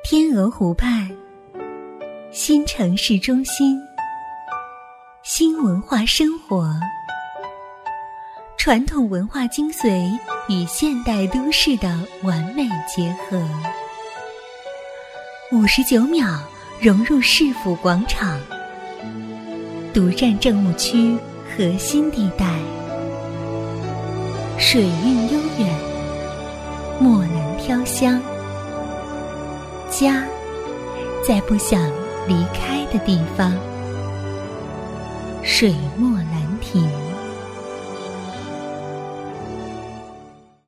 天鹅湖畔，新城市中心，新文化生活，传统文化精髓与现代都市的完美结合。59秒融入市府广场，独占政务区核心地带，水韵悠远，墨兰飘香，家在不想离开的地方。水墨兰亭。